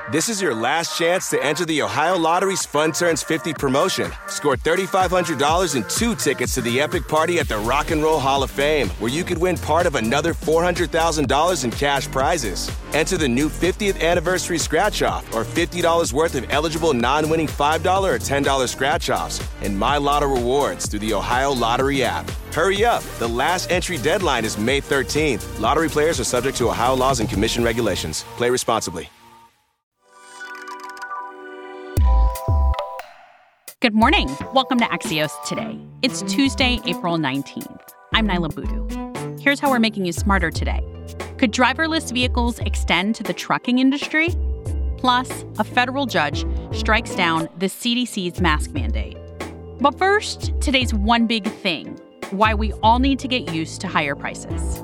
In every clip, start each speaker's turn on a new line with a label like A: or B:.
A: This is your last chance to enter the Ohio Lottery's Fun Turns 50 promotion. Score $3,500 and 2 tickets to the epic party at the Rock and Roll Hall of Fame, where you could win part of another $400,000 in cash prizes. Enter the new 50th anniversary scratch-off or $50 worth of eligible non-winning $5 or $10 scratch-offs and My Lotto rewards through the Ohio Lottery app. Hurry up. The last entry deadline is May 13th. Lottery players are subject to Ohio laws and commission regulations. Play responsibly.
B: Good morning. Welcome to Axios Today. It's Tuesday, April 19th. I'm Nyla Boodoo. Here's how we're making you smarter today. Could driverless vehicles extend to the trucking industry? Plus, a federal judge strikes down the CDC's mask mandate. But first, today's one big thing, why we all need to get used to higher prices.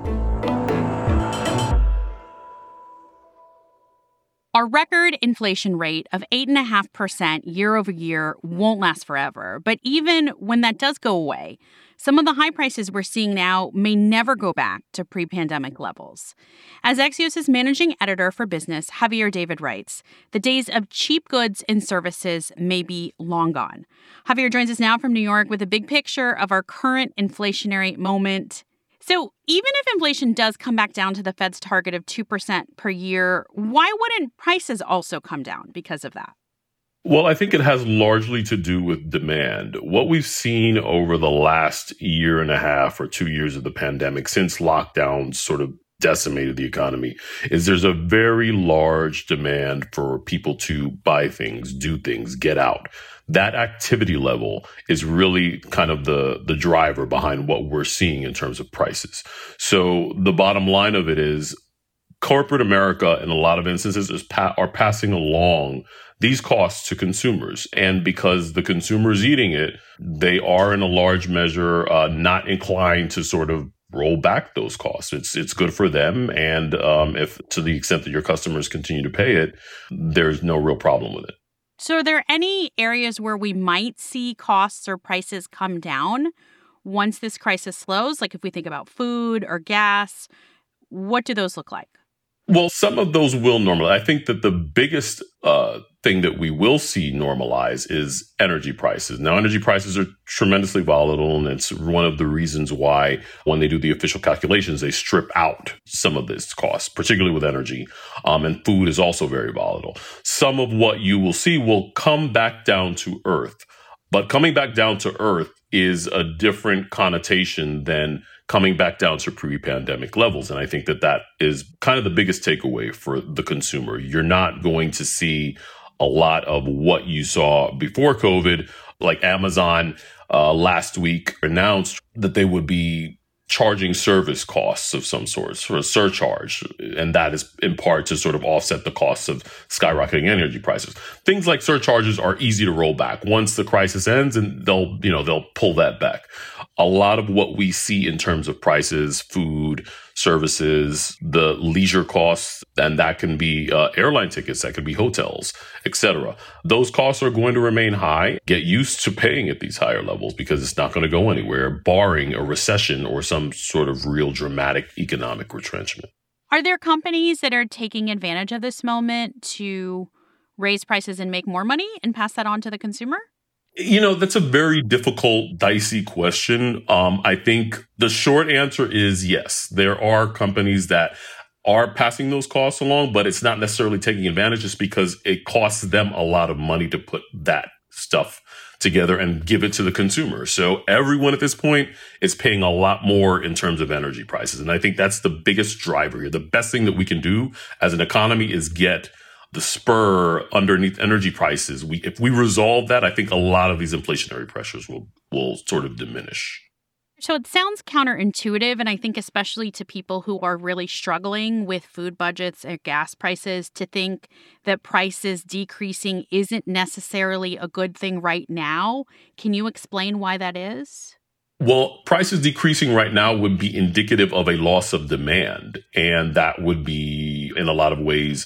B: Our record inflation rate of 8.5% year over year won't last forever. But even when that does go away, some of the high prices we're seeing now may never go back to pre-pandemic levels. As Axios' managing editor for business, Javier David writes, the days of cheap goods and services may be long gone. Javier joins us now from New York with a big picture of our current inflationary moment. So even if inflation does come back down to the Fed's target of 2% per year, why wouldn't prices also come down because of that?
C: Well, I think it has largely to do with demand. What we've seen over the last year and a half or 2 years of the pandemic, since lockdowns sort of decimated the economy, is there's a very large demand for people to buy things, do things, get out. That activity level is really kind of the driver behind what we're seeing in terms of prices. So the bottom line of it is corporate America, in a lot of instances, are passing along these costs to consumers. And because the consumer is eating it, they are in a large measure not inclined to sort of roll back those costs. It's good for them. And if to the extent that your customers continue to pay it, there's no real problem with it.
B: So are there any areas where we might see costs or prices come down once this crisis slows? Like if we think about food or gas, what do those look like?
C: Well, some of those will normalize. I think that the biggest thing that we will see normalize is energy prices. Now, energy prices are tremendously volatile, and it's one of the reasons why when they do the official calculations, they strip out some of this cost, particularly with energy. And food is also very volatile. Some of what you will see will come back down to earth. But coming back down to earth is a different connotation than coming back down to pre-pandemic levels. And I think that that is kind of the biggest takeaway for the consumer. You're not going to see a lot of what you saw before COVID, like Amazon last week announced that they would be charging service costs of some sort for a surcharge. And that is in part to sort of offset the costs of skyrocketing energy prices. Things like surcharges are easy to roll back once the crisis ends, and they'll pull that back. A lot of what we see in terms of prices, food, services, the leisure costs, and that can be airline tickets, that could be hotels, etc. Those costs are going to remain high. Get used to paying at these higher levels because it's not going to go anywhere, barring a recession or some sort of real dramatic economic retrenchment.
B: Are there companies that are taking advantage of this moment to raise prices and make more money and pass that on to the consumer?
C: You know, that's a very difficult, dicey question. I think the short answer is yes. There are companies that are passing those costs along, but it's not necessarily taking advantage just because it costs them a lot of money to put that stuff together and give it to the consumer. So everyone at this point is paying a lot more in terms of energy prices. And I think that's the biggest driver here. The best thing that we can do as an economy is get the spur underneath energy prices. If we resolve that, I think a lot of these inflationary pressures will sort of diminish.
B: So it sounds counterintuitive, and I think especially to people who are really struggling with food budgets and gas prices, to think that prices decreasing isn't necessarily a good thing right now. Can you explain why that is?
C: Well, prices decreasing right now would be indicative of a loss of demand, and that would be, in a lot of ways,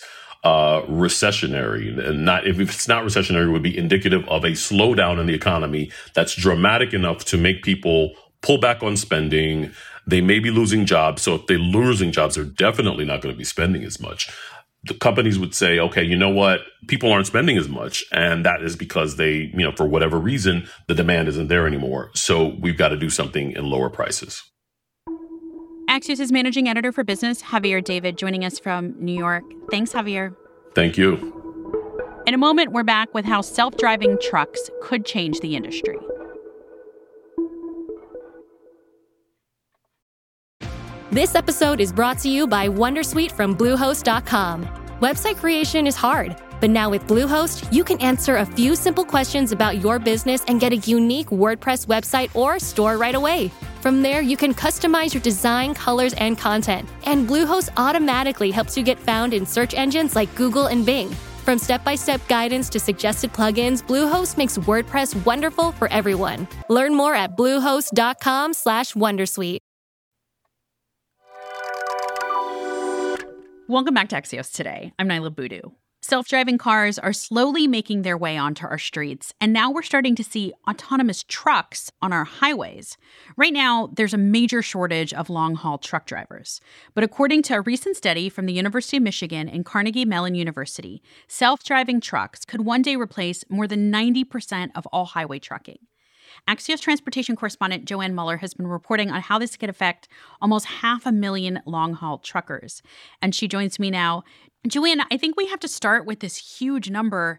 C: recessionary. And not, if it's not recessionary, it would be indicative of a slowdown in the economy that's dramatic enough to make people pull back on spending. They may be losing jobs. So if they're losing jobs, they're definitely not going to be spending as much. the companies would say, okay, you know what? People aren't spending as much. And that is because they, for whatever reason, the demand isn't there anymore. So we've got to do something and lower prices.
B: Axios' managing editor for business, Javier David, joining us from New York. Thanks, Javier.
C: Thank you.
B: In a moment, we're back with how self-driving trucks could change the industry.
D: This episode is brought to you by Wondersuite from Bluehost.com. Website creation is hard, but now with Bluehost, you can answer a few simple questions about your business and get a unique WordPress website or store right away. From there, you can customize your design, colors, and content. And Bluehost automatically helps you get found in search engines like Google and Bing. From step-by-step guidance to suggested plugins, Bluehost makes WordPress wonderful for everyone. Learn more at bluehost.com/Wondersuite.
B: Welcome back to Axios Today. I'm Nyla Boodoo. Self-driving cars are slowly making their way onto our streets, and now we're starting to see autonomous trucks on our highways. Right now, there's a major shortage of long-haul truck drivers. But according to a recent study from the University of Michigan and Carnegie Mellon University, self-driving trucks could one day replace more than 90% of all highway trucking. Axios transportation correspondent Joanne Muller has been reporting on how this could affect almost 500,000 long-haul truckers. And she joins me now. Joanne, I think we have to start with this huge number.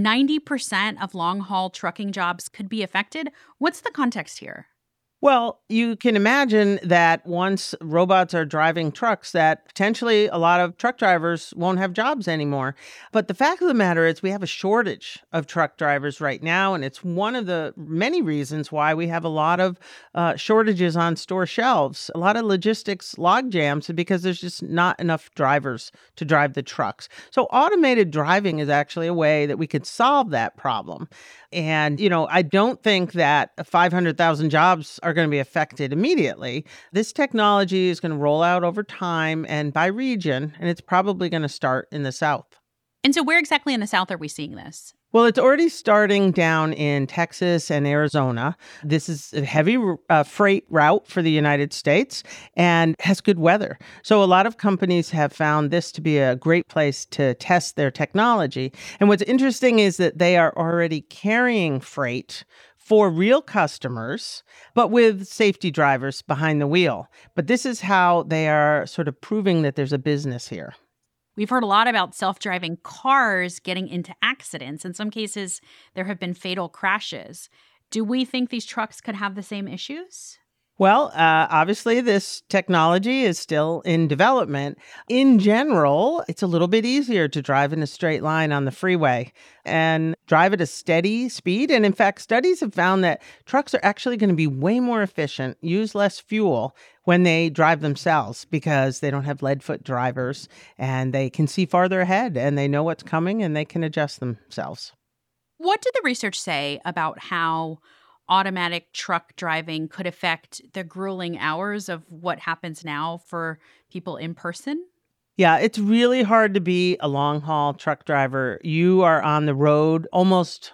B: 90% of long-haul trucking jobs could be affected. What's the context here?
E: Well, you can imagine that once robots are driving trucks, that potentially a lot of truck drivers won't have jobs anymore. But the fact of the matter is we have a shortage of truck drivers right now, and it's one of the many reasons why we have a lot of shortages on store shelves, a lot of logistics log jams, because there's just not enough drivers to drive the trucks. So automated driving is actually a way that we could solve that problem. And, I don't think that 500,000 jobs are going to be affected immediately. This technology is going to roll out over time and by region, and it's probably going to start in the South.
B: And so where exactly in the South are we seeing this?
E: Well, it's already starting down in Texas and Arizona. This is a heavy freight route for the United States and has good weather. So a lot of companies have found this to be a great place to test their technology. And what's interesting is that they are already carrying freight for real customers, but with safety drivers behind the wheel. But this is how they are sort of proving that there's a business here.
B: We've heard a lot about self-driving cars getting into accidents. In some cases, there have been fatal crashes. Do we think these trucks could have the same issues?
E: Well, obviously, this technology is still in development. In general, it's a little bit easier to drive in a straight line on the freeway and drive at a steady speed. And in fact, studies have found that trucks are actually going to be way more efficient, use less fuel when they drive themselves because they don't have lead-foot drivers and they can see farther ahead and they know what's coming and they can adjust themselves.
B: What did the research say about how automatic truck driving could affect the grueling hours of what happens now for people in person?
E: Yeah, it's really hard to be a long-haul truck driver. You are on the road almost,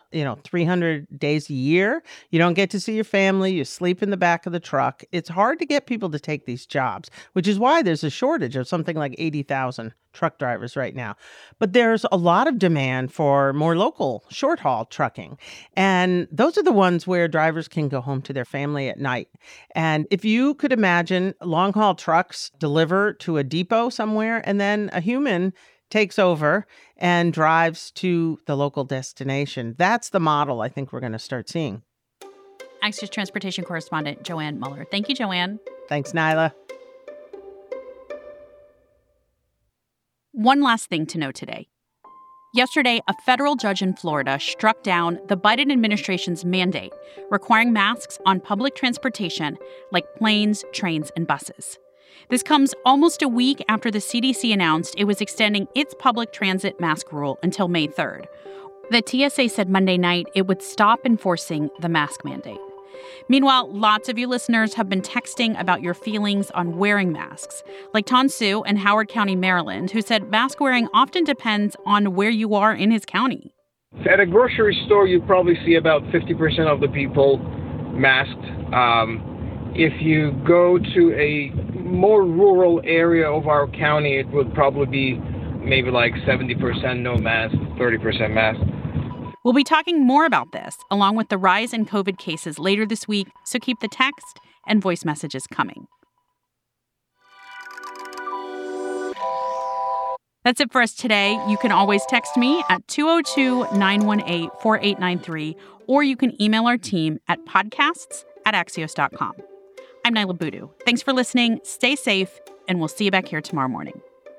E: 300 days a year. You don't get to see your family. You sleep in the back of the truck. It's hard to get people to take these jobs, which is why there's a shortage of something like 80,000 truck drivers right now. But there's a lot of demand for more local short-haul trucking. And those are the ones where drivers can go home to their family at night. And if you could imagine long-haul trucks deliver to a depot somewhere, and then a human takes over and drives to the local destination. That's the model I think we're going to start seeing.
B: Axios transportation correspondent Joanne Muller. Thank you, Joanne.
E: Thanks, Nyla.
B: One last thing to know today. Yesterday, a federal judge in Florida struck down the Biden administration's mandate requiring masks on public transportation like planes, trains, and buses. This comes almost a week after the CDC announced it was extending its public transit mask rule until May 3rd. The TSA said Monday night it would stop enforcing the mask mandate. Meanwhile, lots of you listeners have been texting about your feelings on wearing masks, like Tansu in Howard County, Maryland, who said mask wearing often depends on where you are in his county.
F: At a grocery store, you probably see about 50% of the people masked. If you go to a more rural area of our county, it would probably be maybe like 70% no mask, 30% mask.
B: We'll be talking more about this, along with the rise in COVID cases later this week, so keep the text and voice messages coming. That's it for us today. You can always text me at 202-918-4893, or you can email our team at podcasts@axios.com. I'm Nyla Boodoo. Thanks for listening. Stay safe, and we'll see you back here tomorrow morning.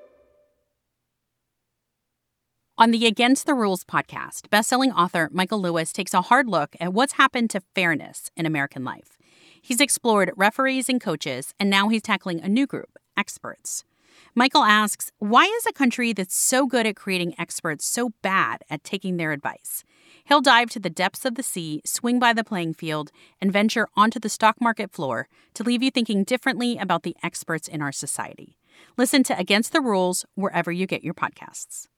B: On the Against the Rules podcast, best-selling author Michael Lewis takes a hard look at what's happened to fairness in American life. He's explored referees and coaches, and now he's tackling a new group, experts. Michael asks, why is a country that's so good at creating experts so bad at taking their advice? He'll dive to the depths of the sea, swing by the playing field, and venture onto the stock market floor to leave you thinking differently about the experts in our society. Listen to Against the Rules wherever you get your podcasts.